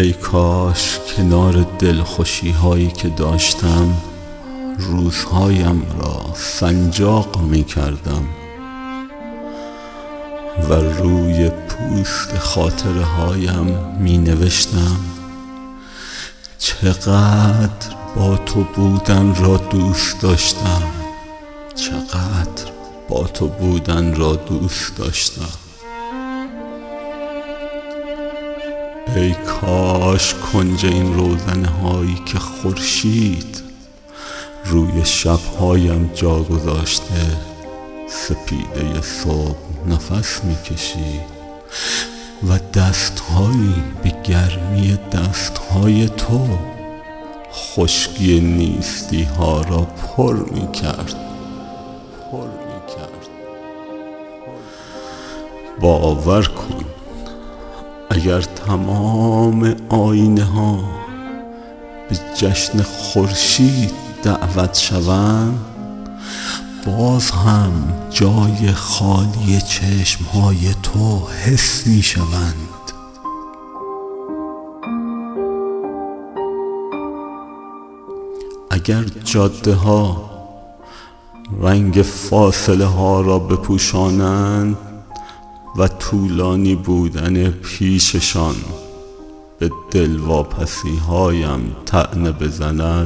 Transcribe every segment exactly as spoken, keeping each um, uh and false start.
ای کاش کنار دلخوشی هایی که داشتم روزهایم را سنجاق می کردم و روی پوست خاطره هایم می نوشتم چقدر با تو بودن را دوست داشتم، چقدر با تو بودن را دوست داشتم. ای کاش کنج این روزنه هایی که خورشید روی شبهایم جا گذاشته سپیده صبح نفس میکشید و دستهایی به گرمی دستهای تو خشکی نیستی ها را پر میکرد پر میکرد باور کن اگر تمام آینه ها به جشن خورشید دعوت شوند باز هم جای خالی چشم های تو حس می شوند. اگر جاده ها رنگ فاصله ها را بپوشانند و طولانی بودن پیششان به دلواپسی هایم طعنه بزند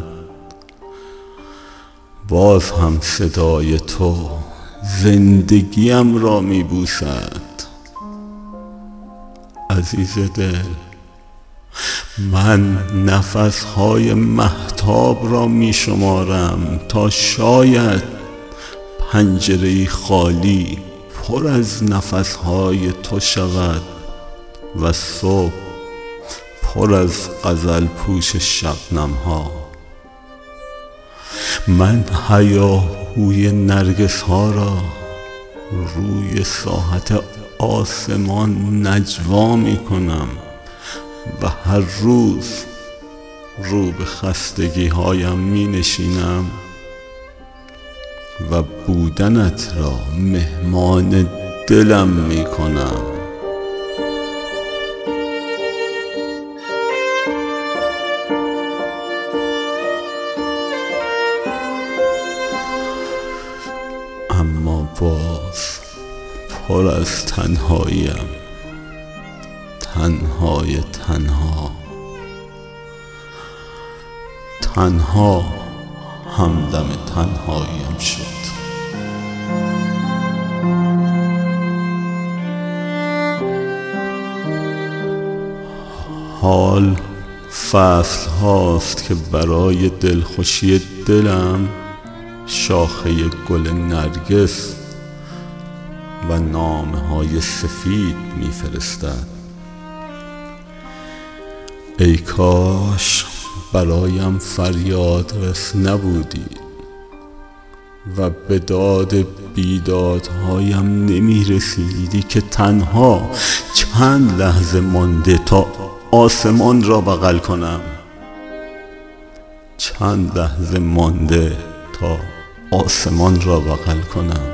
باز هم صدای تو زندگیم را می بوسد. عزیز دل، من نفسهای مهتاب را می شمارم تا شاید پنجره خالی پر از نفسهای تو شود و صبح پر از غزل پوش شبنم ها. من هیاهوی نرگس ها را روی ساحت آسمان نجوا می کنم و هر روز رو به خستگی هایم می نشینم و بودنت را مهمان دلم می کنم. اما باز پر از تنهاییم، تنهای تنها تنها همدم تنهاییم شد. حال فصل هاست که برای دلخوشی دلم شاخه گل نرگس و نامه های سفید می فرستد. ای کاش برایم فریاد رس نبودی و به داد بیدادهایم نمی رسیدی که تنها چند لحظه مانده تا آسمان را بغل کنم، چند لحظه مانده تا آسمان را بغل کنم.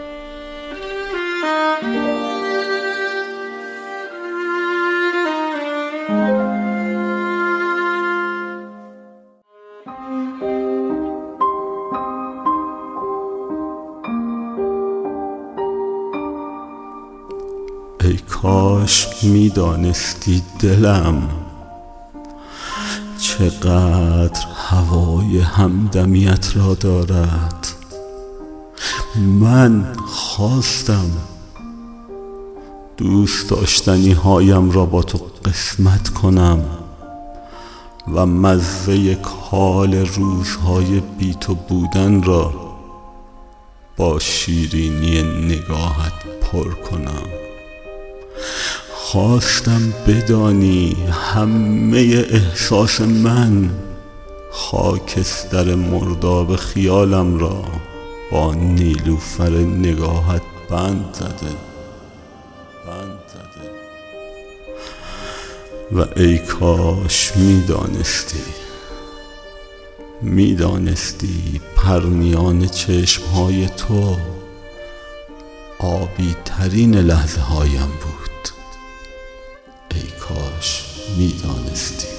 ای کاش میدانستی دلم چقدر هوای همدمیت را دارد. من خواستم دوست داشتنی هایم را با تو قسمت کنم و مزه کال روزهای بی تو بودن را با شیرینی نگاهت پر کنم. خواستم بدانی همه احساس من خاکستر مرداب خیالم را با نیلوفر نگاهت بند زده بند زده و ای کاش میدانستی میدانستی پرنیان چشمهای تو آبی ترین لحظه هایم بود. ای کاش میدانستی.